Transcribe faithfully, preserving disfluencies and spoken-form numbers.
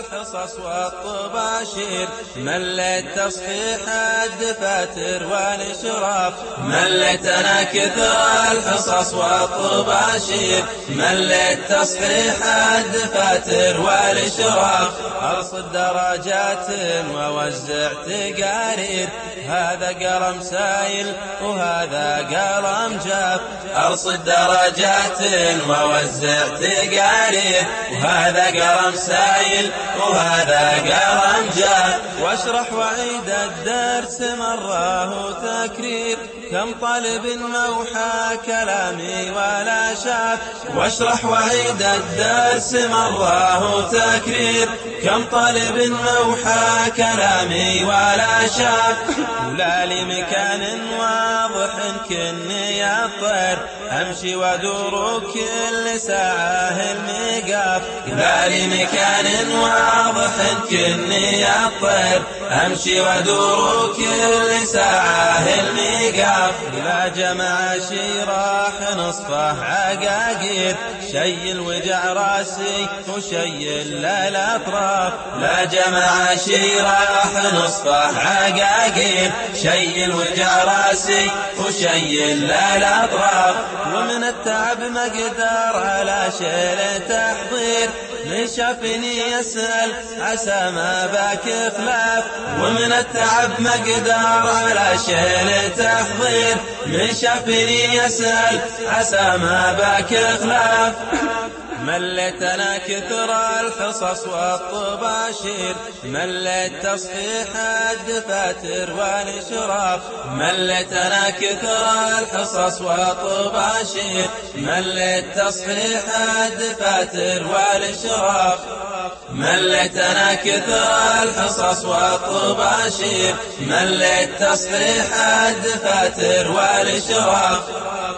الحصص والطباشير، مليت تصحيح الدفاتر والإشراف. مليتنا كثر الحصص والطباشير، مليت تصحيح الدفاتر والإشراف. أرصد درجات ووزع تقارير، هذا قلم سايل وهذا قلم جاف. أرصد درجات ووزع تقارير، وهذا قلم سايل وهذا قلم جاف. واشرح وعيد الدرس مراه تكرير، كم طالب موحى كلامي ولا شاف. واشرح وعيد الدرس مراه تكرير، كم طالب موحى كلامي ولا شاف. ولا لي مكان واضح كني الطير، أمشي وادور كل ساعة الميقاف. لا لي مكان واضح كني الطير، أمشي وادور كل ساعة الميقاف. لا جمع شيراح نصفه عقاقير، شيل وجع راسي وشيل للأطراف. لا جمع شيراح نصفه عقاقير، شيل وجع راسي وشيل للأطراف. ومن التعب ما قدر على شيل تحضير، من شافني يسأل عسى ما باك خلاف. ومن التعب ما قدر على شيل تحضير، من شافني يسأل عسى ما باك خلاف. مليتنا كثر الحصص والطباشير، مليت تصحيح الدفاتر والإشراف. مليتنا كثر الحصص والطباشير، مليت تصحيح الدفاتر والإشراف. مليتنا كثر الحصص والطباشير، مليت تصحيح الدفاتر والإشراف.